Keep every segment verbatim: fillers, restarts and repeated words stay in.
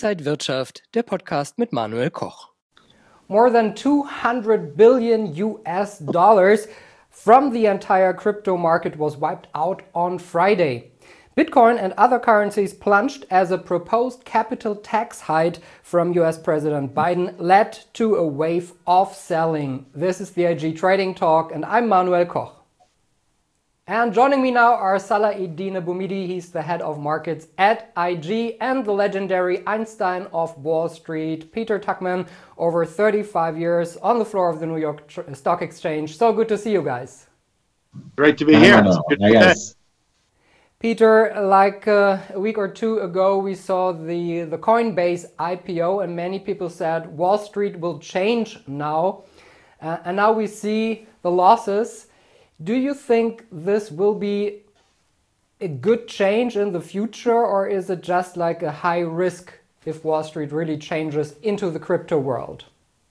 Inside Wirtschaft, der Podcast mit Manuel Koch. More than two hundred billion U S dollars from the entire crypto market was wiped out on Friday. Bitcoin and other currencies plunged as a proposed capital tax hike from U S President Biden led to a wave of selling. This is the I G Trading Talk and I'm Manuel Koch. And joining me now are Salah-Eddine Bouhmidi, he's the head of markets at I G, and the legendary Einstein of Wall Street, Peter Tuchman, over thirty-five years on the floor of the New York Stock Exchange. So good to see you guys. Great to be here. Good to yes. Peter, like uh, a week or two ago, we saw the, the Coinbase I P O, and many people said Wall Street will change now. Uh, and now we see the losses. Do you think this will be a good change in the future, or is it just like a high risk if Wall Street really changes into the crypto world?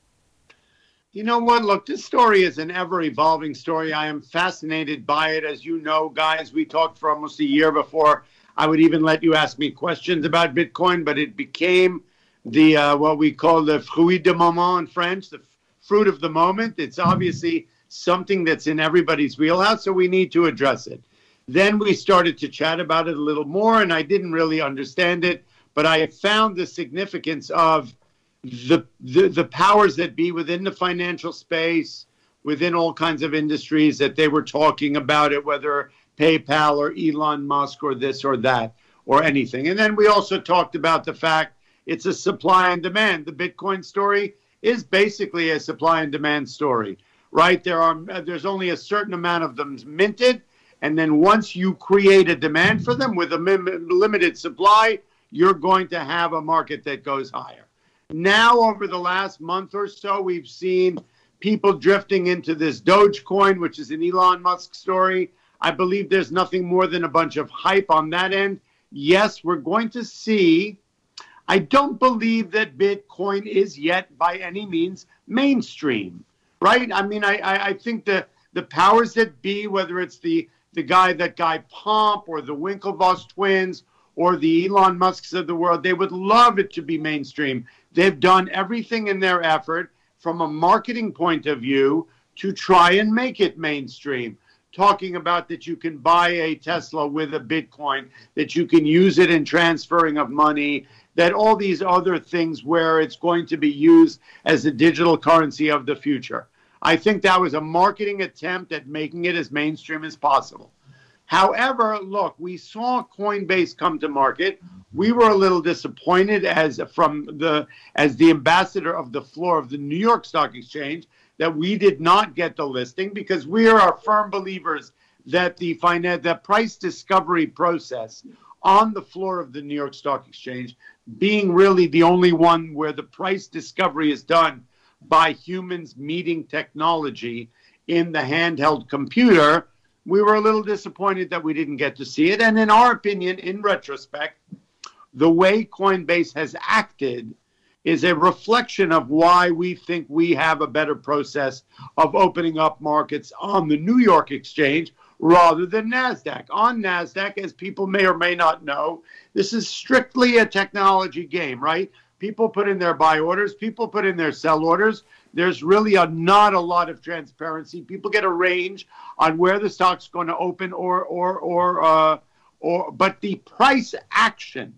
You know what? Look, this story is an ever-evolving story. I am fascinated by it. As you know, guys, we talked for almost a year before I would even let you ask me questions about Bitcoin, but it became the uh, what we call the fruit du moment in French, the fruit of the moment. It's obviously something that's in everybody's wheelhouse, so we need to address it. Then we started to chat about it a little more, and I didn't really understand it, but I found the significance of the, the, the powers that be within the financial space, within all kinds of industries, that they were talking about it, whether PayPal or Elon Musk or this or that or anything. And then we also talked about the fact it's a supply and demand. The Bitcoin story is basically a supply and demand story. Right, there are there's only a certain amount of them minted, and then once you create a demand for them with a limited supply, you're going to have a market that goes higher. Now, over the last month or so, we've seen people drifting into this Dogecoin, which is an Elon Musk story. I believe there's nothing more than a bunch of hype on that end. Yes, we're going to see. I don't believe that Bitcoin is yet by any means mainstream. Right? I mean, I, I, I think the, the powers that be, whether it's the, the guy, that guy Pomp, or the Winklevoss twins, or the Elon Musks of the world, they would love it to be mainstream. They've done everything in their effort from a marketing point of view to try and make it mainstream. Talking about that you can buy a Tesla with a Bitcoin, that you can use it in transferring of money, that all these other things where it's going to be used as a digital currency of the future. I think that was a marketing attempt at making it as mainstream as possible. However, look, we saw Coinbase come to market. We were a little disappointed as from the as the ambassador of the floor of the New York Stock Exchange that we did not get the listing, because we are firm believers that the finance, the price discovery process on the floor of the New York Stock Exchange, being really the only one where the price discovery is done by humans meeting technology in the handheld computer, we were a little disappointed that we didn't get to see it. And in our opinion, in retrospect, the way Coinbase has acted is a reflection of why we think we have a better process of opening up markets on the New York Exchange rather than NASDAQ. On NASDAQ, as people may or may not know, this is strictly a technology game, right? People put in their buy orders. People put in their sell orders. There's really a, not a lot of transparency. People get a range on where the stock's going to open, or or or uh, or. But the price action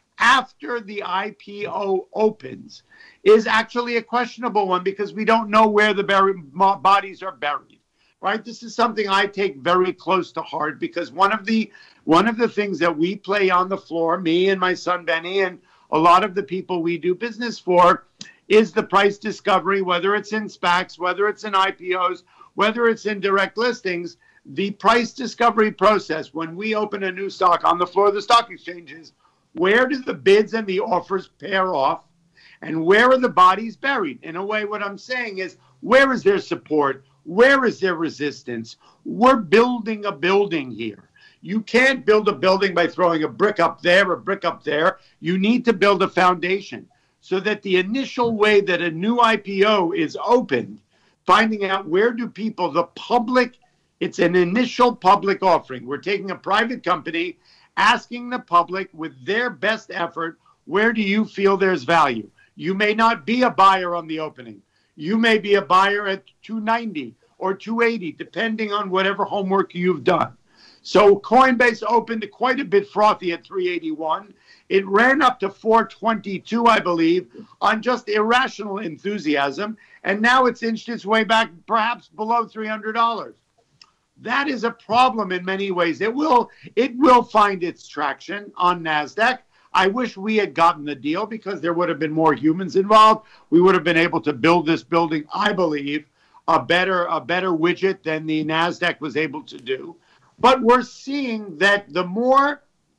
after the I P O opens is actually a questionable one, because we don't know where the buried bodies are buried. Right? This is something I take very close to heart, because one of the one of the things that we play on the floor, me and my son Benny, and a lot of the people we do business for, is the price discovery, whether it's in SPACs, whether it's in I P Os, whether it's in direct listings. The price discovery process, when we open a new stock on the floor of the stock exchanges, where do the bids and the offers pair off, and where are the bodies buried? In a way, what I'm saying is, where is their support? Where is their resistance? We're building a building here. You can't build a building by throwing a brick up there, a brick up there. You need to build a foundation so that the initial way that a new I P O is opened, finding out where do people, the public, it's an initial public offering. We're taking a private company, asking the public with their best effort, Where do you feel there's value? You may not be a buyer on the opening. You may be a buyer at two ninety or two eighty, depending on whatever homework you've done. So Coinbase opened quite a bit frothy at three eighty-one. It ran up to four twenty-two, I believe, on just irrational enthusiasm. And now it's inched its way back perhaps below three hundred dollars. That is a problem in many ways. It will, it will find its traction on NASDAQ. I wish we had gotten the deal because there would have been more humans involved. We would have been able to build this building, I believe, a better, a better widget than the NASDAQ was able to do. But we're seeing that the more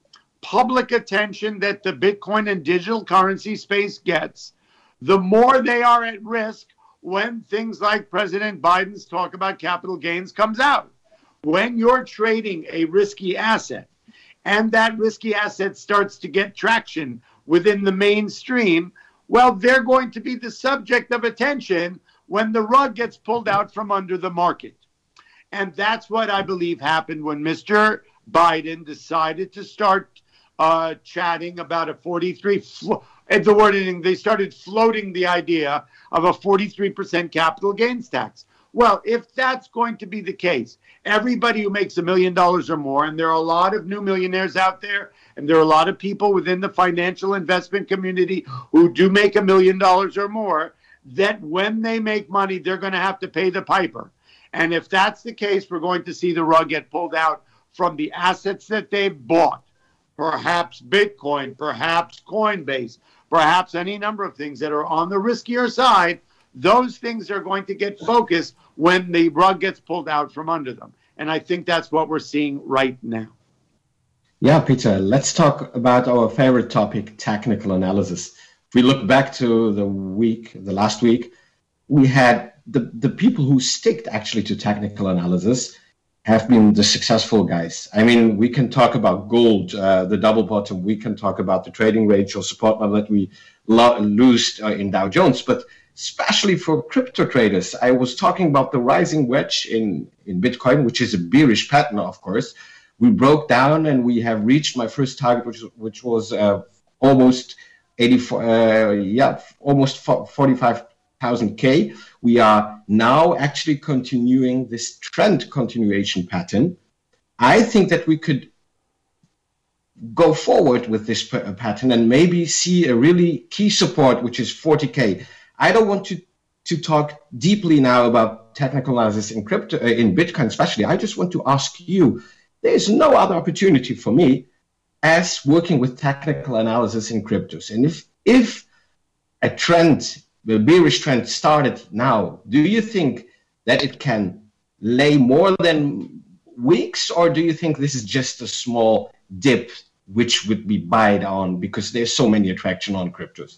public attention that the Bitcoin and digital currency space gets, the more they are at risk when things like President Biden's talk about capital gains comes out. When you're trading a risky asset, and that risky asset starts to get traction within the mainstream, well, they're going to be the subject of attention when the rug gets pulled out from under the market. And that's what I believe happened when Mister Biden decided to start uh, chatting about a forty-three, flo- at the wording, they started floating the idea of a forty-three percent capital gains tax. Well, if that's going to be the case, everybody who makes a million dollars or more, and there are a lot of new millionaires out there, and there are a lot of people within the financial investment community who do make a million dollars or more, that when they make money, they're going to have to pay the piper. And if that's the case, we're going to see the rug get pulled out from the assets that they've bought. Perhaps Bitcoin, perhaps Coinbase, perhaps any number of things that are on the riskier side. Those things are going to get focused when the rug gets pulled out from under them. And I think that's what we're seeing right now. Yeah, Peter, let's talk about our favorite topic, technical analysis. If we look back to the week, the last week, we had the, the people who sticked actually to technical analysis have been the successful guys. I mean, we can talk about gold, uh, the double bottom. We can talk about the trading range or support level that we lo- lose uh, in Dow Jones. But especially for crypto traders, I was talking about the rising wedge in, in Bitcoin, which is a bearish pattern, of course. We broke down and we have reached my first target, which, which was uh, almost eighty-four, uh, yeah, almost forty-five thousand K. We are now actually continuing this trend continuation pattern. I think that we could go forward with this p- pattern and maybe see a really key support, which is forty K. I don't want to, to talk deeply now about technical analysis in crypto, uh, in Bitcoin especially. I just want to ask you, there's no other opportunity for me as working with technical analysis in cryptos. And if, if a trend, the bearish trend started now, do you think that it can lay more than weeks, or do you think this is just a small dip which would be buyed on because there's so many attraction on cryptos?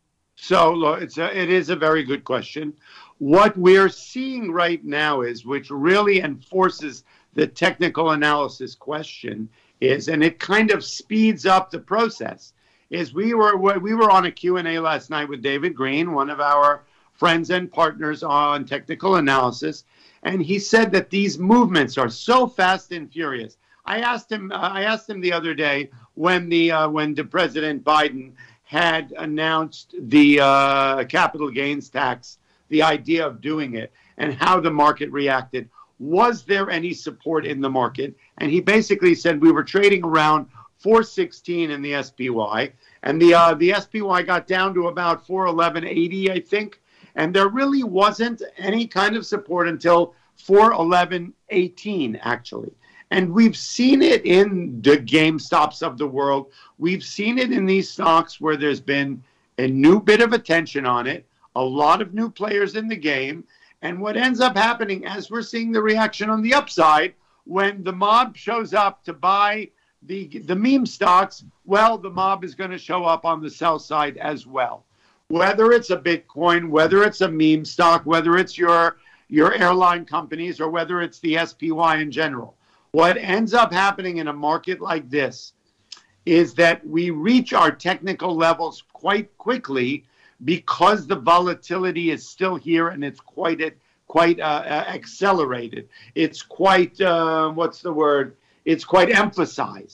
So it's a, it is a very good question. What we're seeing right now is, which really enforces the technical analysis question is, and it kind of speeds up the process, is we were we were on a Q and A last night with David Green, one of our friends and partners on technical analysis, and he said that these movements are so fast and furious. I asked him uh, I asked him the other day when the uh, when the President Biden had announced the uh, capital gains tax, the idea of doing it, and how the market reacted. Was there any support in the market? And he basically said we were trading around four sixteen in the S P Y, and the uh, the S P Y got down to about four eleven eighty, I think, and there really wasn't any kind of support until four eleven eighteen, actually. And we've seen it in the GameStops of the world. We've seen it in these stocks where there's been a new bit of attention on it, a lot of new players in the game. And what ends up happening, as we're seeing the reaction on the upside, when the mob shows up to buy the, the meme stocks, well, the mob is going to show up on the sell side as well. Whether it's a Bitcoin, whether it's a meme stock, whether it's your, your airline companies, or whether it's the S P Y in general. What ends up happening in a market like this is that we reach our technical levels quite quickly because the volatility is still here and it's quite quite uh, accelerated. It's quite, uh, what's the word? It's quite emphasized.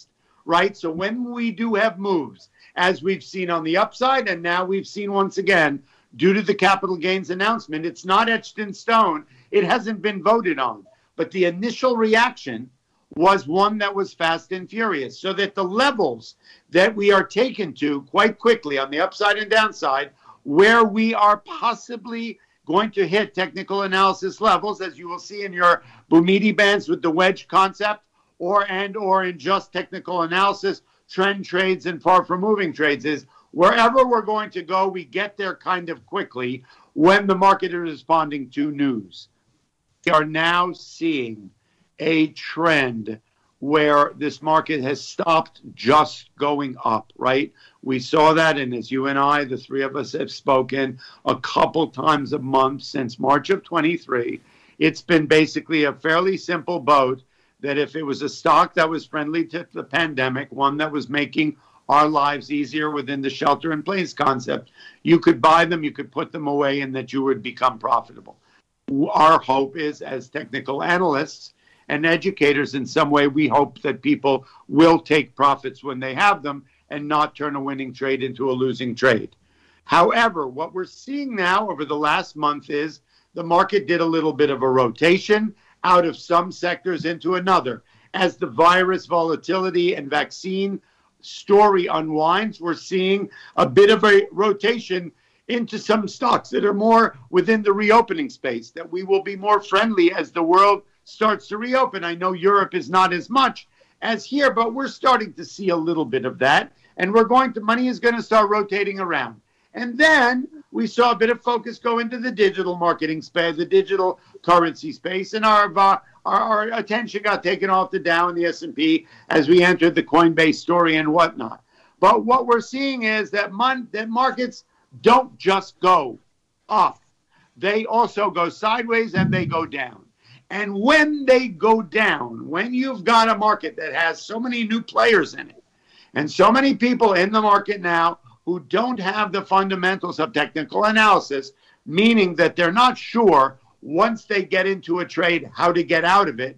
right? So when we do have moves, as we've seen on the upside, and now we've seen once again, due to the capital gains announcement, it's not etched in stone. It hasn't been voted on. But the initial reaction was one that was fast and furious, so that the levels that we are taken to quite quickly on the upside and downside, where we are possibly going to hit technical analysis levels, as you will see in your Bumidi bands with the wedge concept, or and or in just technical analysis, trend trades and far from moving trades, is wherever we're going to go, we get there kind of quickly when the market is responding to news. We are now seeing a trend where this market has stopped just going up, right? We saw that, and as you and I, the three of us, have spoken a couple times a month since March of twenty-three. It's been basically a fairly simple boat that if it was a stock that was friendly to the pandemic, one that was making our lives easier within the shelter in place concept, you could buy them, you could put them away, and that you would become profitable. Our hope is, as technical analysts and educators in some way, we hope that people will take profits when they have them and not turn a winning trade into a losing trade. However, what we're seeing now over the last month is the market did a little bit of a rotation out of some sectors into another. As the virus volatility and vaccine story unwinds, we're seeing a bit of a rotation into some stocks that are more within the reopening space, that we will be more friendly as the world starts to reopen. I know Europe is not as much as here, but we're starting to see a little bit of that. And we're going to, money is going to start rotating around. And then we saw a bit of focus go into the digital marketing space, the digital currency space, and our, uh, our our attention got taken off the Dow and the S and P as we entered the Coinbase story and whatnot. But what we're seeing is that, mon- that markets don't just go up. They also go sideways and they go down. And when they go down, when you've got a market that has so many new players in it, and so many people in the market now who don't have the fundamentals of technical analysis, meaning that they're not sure once they get into a trade how to get out of it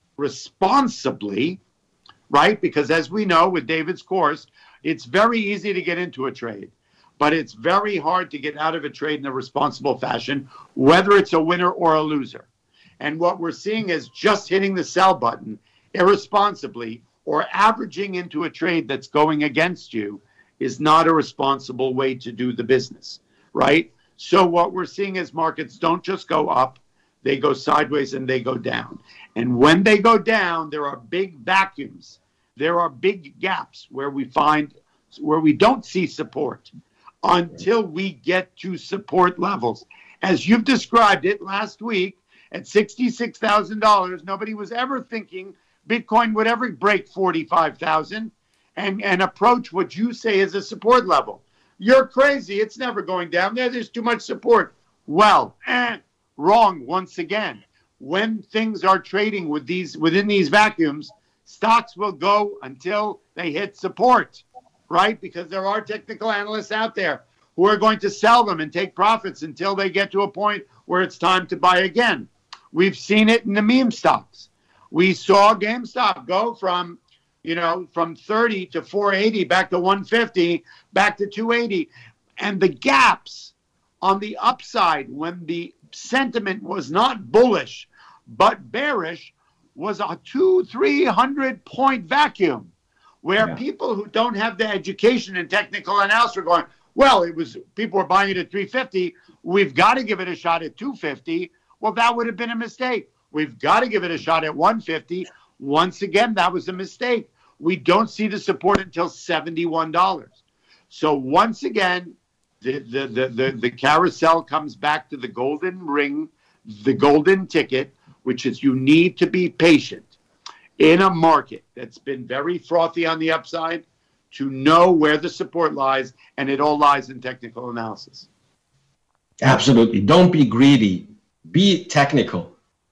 responsibly, right? Because as we know with David's course, it's very easy to get into a trade, but it's very hard to get out of a trade in a responsible fashion, whether it's a winner or a loser. And what we're seeing is just hitting the sell button irresponsibly or averaging into a trade that's going against you is not a responsible way to do the business, right? So what we're seeing is markets don't just go up, they go sideways and they go down. And when they go down, there are big vacuums. There are big gaps where we find, where we don't see support until we get to support levels. As you've described it last week, at sixty-six thousand dollars, nobody was ever thinking Bitcoin would ever break forty-five thousand and, and approach what you say is a support level. You're crazy. It's never going down there. There's too much support. Well, eh, wrong once again. When things are trading with these within these vacuums, stocks will go until they hit support, right? Because there are technical analysts out there who are going to sell them and take profits until they get to a point where it's time to buy again. We've seen it in the meme stocks. We saw GameStop go from, you know, from thirty to four eighty, back to one fifty, back to two eighty. And the gaps on the upside when the sentiment was not bullish, but bearish, was a two, three hundred point vacuum where yeah. people who don't have the education and technical analysis are going, well, it was, people were buying it at three fifty. We've got to give it a shot at two fifty. Well, that would have been a mistake. We've got to give it a shot at one fifty. Once again, that was a mistake. We don't see the support until seventy-one dollars. So once again, the, the, the, the, the carousel comes back to the golden ring, the golden ticket, which is you need to be patient in a market that's been very frothy on the upside to know where the support lies, and it all lies in technical analysis. Absolutely. Don't be greedy. Be technical.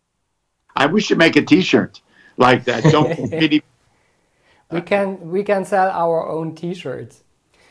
I we should make a T-shirt like that. Don't be greedy. We can we can sell our own T-shirts.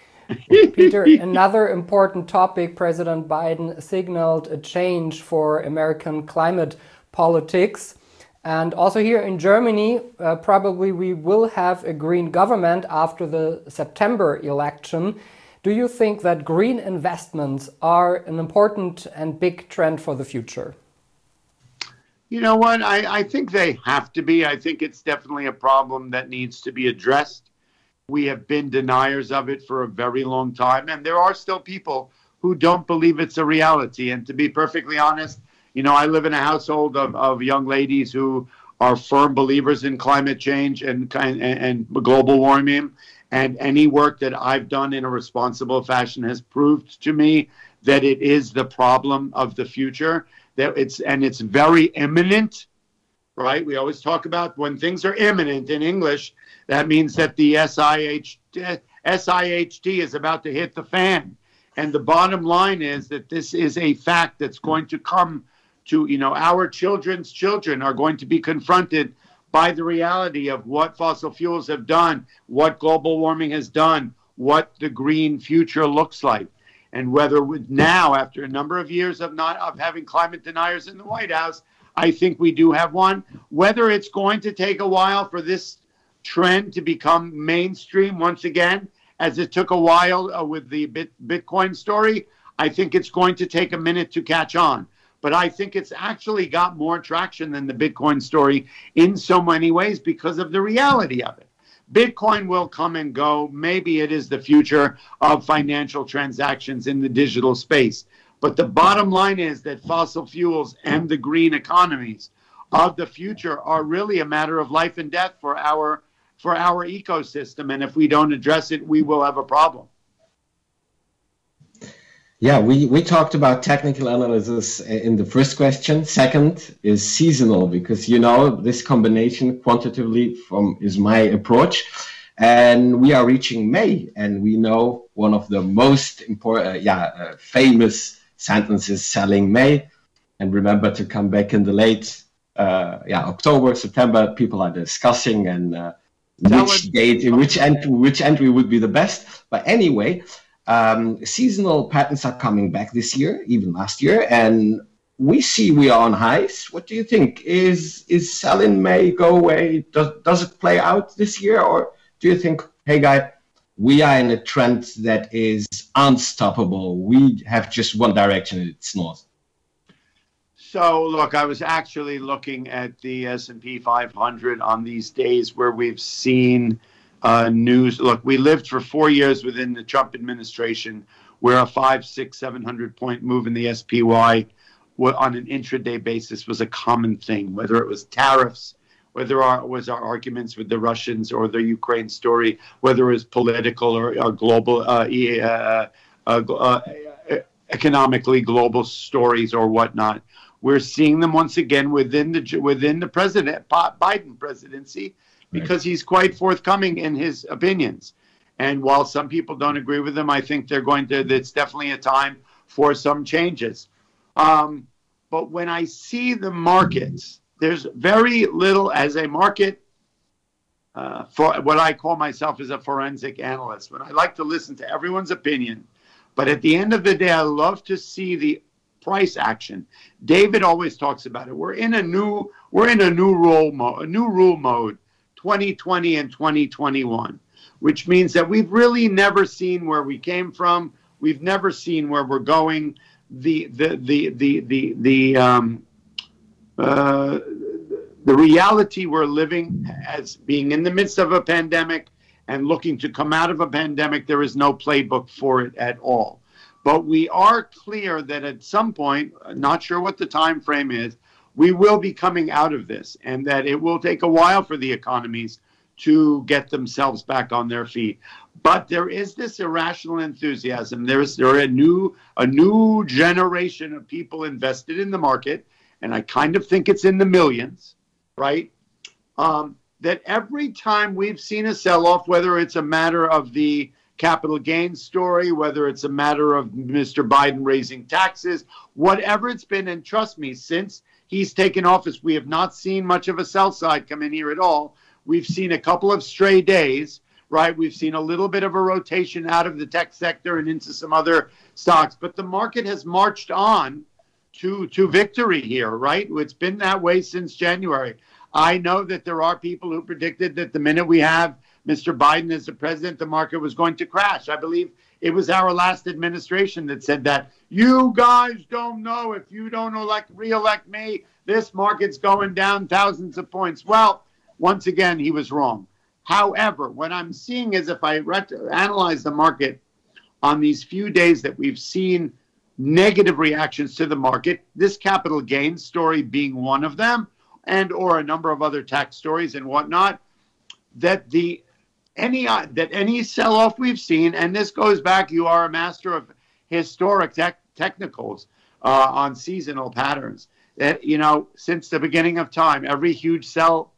Peter, another important topic: President Biden signaled a change for American climate politics. And also here in Germany, uh, probably we will have a green government after the September election. Do you think that green investments are an important and big trend for the future? You know what? I, I think they have to be. I think it's definitely a problem that needs to be addressed. We have been deniers of it for a very long time, and there are still people who don't believe it's a reality. And to be perfectly honest, you know, I live in a household of, of young ladies who are firm believers in climate change and, and, and global warming. And any work that I've done in a responsible fashion has proved to me that it is the problem of the future. That it's and it's very imminent, right? We always talk about when things are imminent in English, that means that the S I H T is about to hit the fan. And the bottom line is that this is a fact that's going to come to, you know, our children's children are going to be confronted by the reality of what fossil fuels have done, what global warming has done, what the green future looks like. And whether with now, after a number of years of not of having climate deniers in the White House, I think we do have one. Whether it's going to take a while for this trend to become mainstream once again, as it took a while uh, with the Bit Bitcoin story, I think it's going to take a minute to catch on. But I think it's actually got more traction than the Bitcoin story in so many ways because of the reality of it. Bitcoin will come and go. Maybe it is the future of financial transactions in the digital space. But the bottom line is that fossil fuels and the green economies of the future are really a matter of life and death for our for our ecosystem. And if we don't address it, we will have a problem. Yeah, we, we talked about technical analysis in the first question. Second is seasonal, because, you know, this combination quantitatively from is my approach. And we are reaching May, and we know one of the most important, uh, yeah, uh, famous sentences, selling May. And remember to come back in the late, uh, yeah, October, September, people are discussing and uh, which date, which entry, which entry would be the best. But anyway, Um, seasonal patterns are coming back this year, even last year, and we see we are on highs. What do you think? Is is sell in May, go away? Does, does it play out this year? Or do you think, hey, guy, we are in a trend that is unstoppable. We have just one direction, and it's north. So, look, I was actually looking at the S and P five hundred on these days where we've seen Uh, news. Look, we lived for four years within the Trump administration where a five, six, seven hundred point move in the S P Y on an intraday basis was a common thing, whether it was tariffs, whether it was our arguments with the Russians or the Ukraine story, whether it was political or, or global, uh, uh, uh, uh, economically global stories or whatnot. We're seeing them once again within the within the president Biden presidency. Because he's quite forthcoming in his opinions. And while some people don't agree with him, I think they're going to, it's definitely a time for some changes. Um, but when I see the markets, there's very little as a market, uh, for what I call myself as a forensic analyst, when I like to listen to everyone's opinion. But at the end of the day, I love to see the price action. David always talks about it. We're in a new, we're in a new rule mode, a new rule mode. twenty twenty and twenty twenty-one, which means that we've really never seen where we came from. We've never seen where we're going. The the the the the the um, uh, the reality we're living as being in the midst of a pandemic and looking to come out of a pandemic, there is no playbook for it at all. But we are clear that at some point, not sure what the time frame is, we will be coming out of this, and that it will take a while for the economies to get themselves back on their feet. But there is this irrational enthusiasm. There is there are a new a new generation of people invested in the market, and I kind of think it's in the millions, right? Um, that every time we've seen a sell-off, whether it's a matter of the capital gains story, whether it's a matter of Mister Biden raising taxes, whatever it's been, and trust me, since he's taken office, we have not seen much of a sell side come in here at all. We've seen a couple of stray days, right? We've seen a little bit of a rotation out of the tech sector and into some other stocks, but the market has marched on to, to victory here, right? It's been that way since January. I know that there are people who predicted that the minute we have Mister Biden as the president, the market was going to crash. I believe it was our last administration that said that. You guys don't know. If you don't elect, re-elect me, this market's going down thousands of points. Well, once again, he was wrong. However, what I'm seeing is if I ret- analyze the market on these few days that we've seen negative reactions to the market, this capital gains story being one of them, and or a number of other tax stories and whatnot, that the any uh, that any sell-off we've seen, and this goes back, you are a master of historic tech, technicals uh, on seasonal patterns, that, you know, since the beginning of time, every huge sell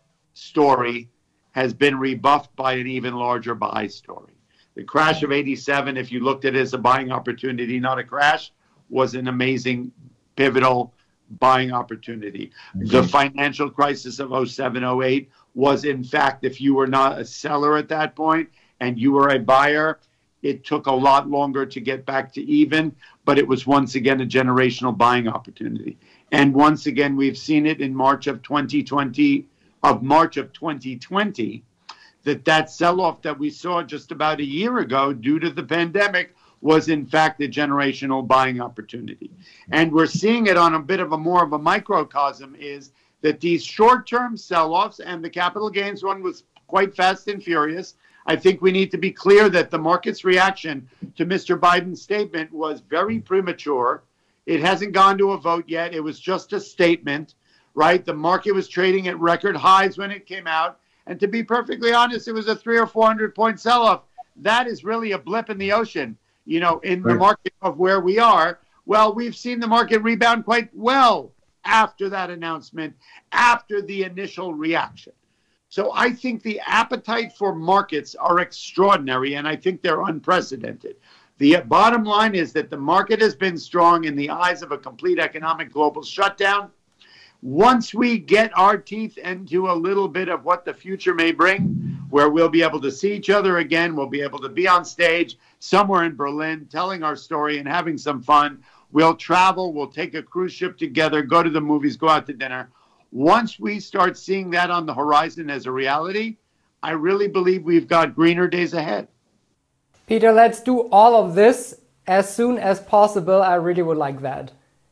story has been rebuffed by an even larger buy story. The crash of eighty-seven, if you looked at it as a buying opportunity, not a crash, was an amazing, pivotal buying opportunity. Mm-hmm. The financial crisis of oh seven, oh eight was, in fact, if you were not a seller at that point and you were a buyer, it took a lot longer to get back to even, but it was once again a generational buying opportunity. And once again, we've seen it in March of twenty twenty, of March of twenty twenty, that that sell-off that we saw just about a year ago due to the pandemic was in fact a generational buying opportunity. And we're seeing it on a bit of a more of a microcosm, is that these short-term sell-offs, and the capital gains one was quite fast and furious. I think we need to be clear that the market's reaction to Mister Biden's statement was very premature. It hasn't gone to a vote yet. It was just a statement, right? The market was trading at record highs when it came out. And to be perfectly honest, it was a three or four hundred point sell-off. That is really a blip in the ocean, you know, in the market of where we are. Well, we've seen the market rebound quite well after that announcement, after the initial reaction. So I think the appetite for markets are extraordinary, and I think they're unprecedented. The bottom line is that the market has been strong in the eyes of a complete economic global shutdown. Once we get our teeth into a little bit of what the future may bring, where we'll be able to see each other again, we'll be able to be on stage somewhere in Berlin telling our story and having some fun. We'll travel, we'll take a cruise ship together, go to the movies, go out to dinner. Once we start seeing that on the horizon as a reality, I really believe we've got greener days ahead. Peter, let's do all of this as soon as possible. I really would like that.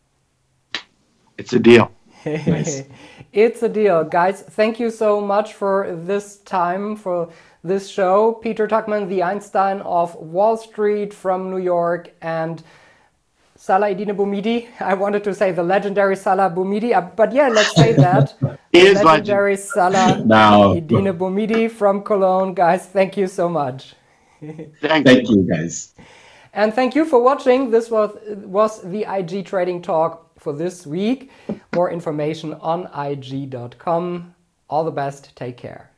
It's a deal. Nice. It's a deal. Guys, thank you so much for this time, for this show. Peter Tuchman, the Einstein of Wall Street from New York, and Salah-Eddine Bouhmidi. I wanted to say the legendary Salah Bouhmidi, but yeah, let's say that. He is legendary Salah-Eddine Bouhmidi from Cologne. Guys, thank you so much. Thank, thank you, guys. And thank you for watching. This was, was the I G Trading Talk for this week. More information on I G dot com. All the best. Take care.